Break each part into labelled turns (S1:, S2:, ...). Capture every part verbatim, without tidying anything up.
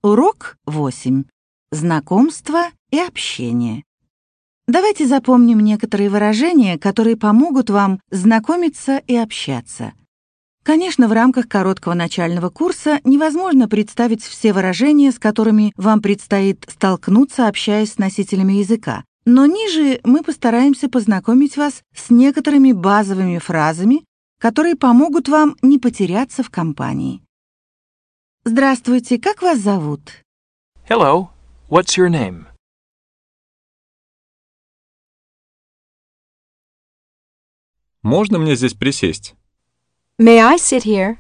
S1: Урок восемь. Знакомство и общение. Давайте запомним некоторые выражения, которые помогут вам знакомиться и общаться. Конечно, в рамках короткого начального курса невозможно представить все выражения, с которыми вам предстоит столкнуться, общаясь с носителями языка. Но ниже мы постараемся познакомить вас с некоторыми базовыми фразами, которые помогут вам не потеряться в компании. Здравствуйте, как вас зовут?
S2: Hello, what's your name?
S3: Можно мне здесь присесть?
S4: May I sit here?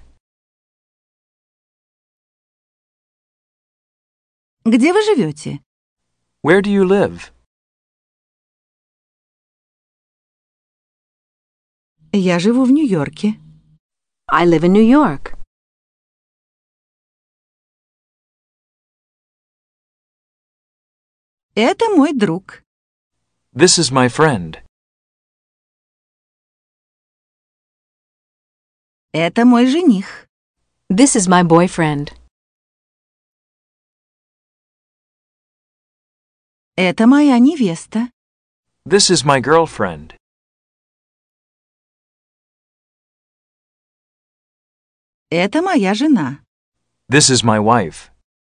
S1: Где вы живете?
S2: Where do you live?
S1: Я живу в Нью-Йорке.
S4: I live in New York.
S1: Это мой друг.
S2: This is my friend.
S1: Это мой жених.
S4: This is my boyfriend.
S1: Это моя невеста.
S2: This is my girlfriend.
S1: Это моя жена.
S2: This is my wife.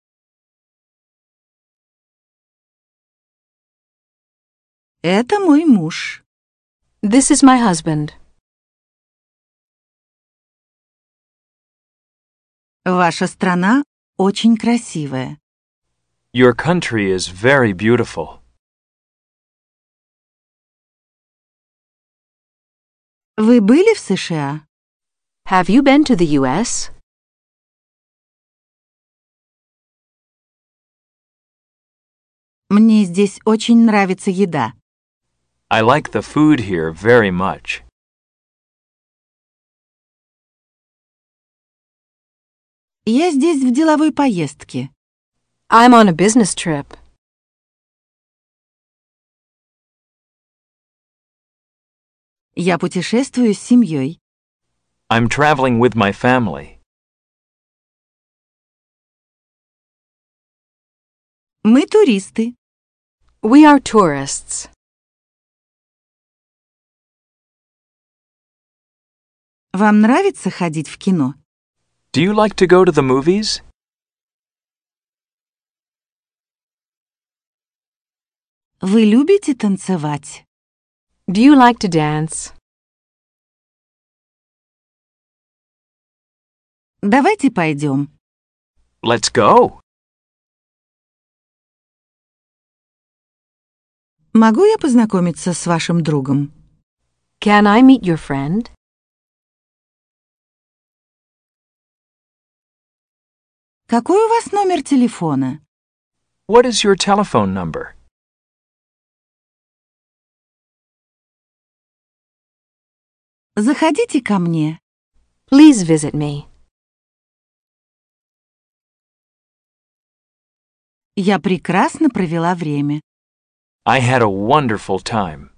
S1: Это мой муж.
S4: This is my husband.
S1: Ваша страна очень красивая.
S2: Your country is very beautiful.
S1: Вы были в США?
S4: Have you been to the U S?
S1: Мне здесь очень нравится еда.
S2: I like the food here very much.
S1: Я здесь в деловой поездке.
S4: I'm on a business trip.
S1: Я путешествую с семьей.
S2: I'm traveling with my family.
S1: Мы туристы.
S4: We are tourists.
S1: Вам нравится ходить в кино?
S2: Do you like to go to the movies?
S1: Вы любите танцевать?
S4: Do you like to dance?
S1: Давайте пойдем.
S2: Let's go.
S1: Могу я познакомиться с вашим другом?
S4: Can I meet your friend?
S1: Какой у вас номер телефона?
S2: What is your telephone number?
S1: Заходите ко мне.
S4: Please visit me.
S1: Я прекрасно провела время.
S2: I had a wonderful time.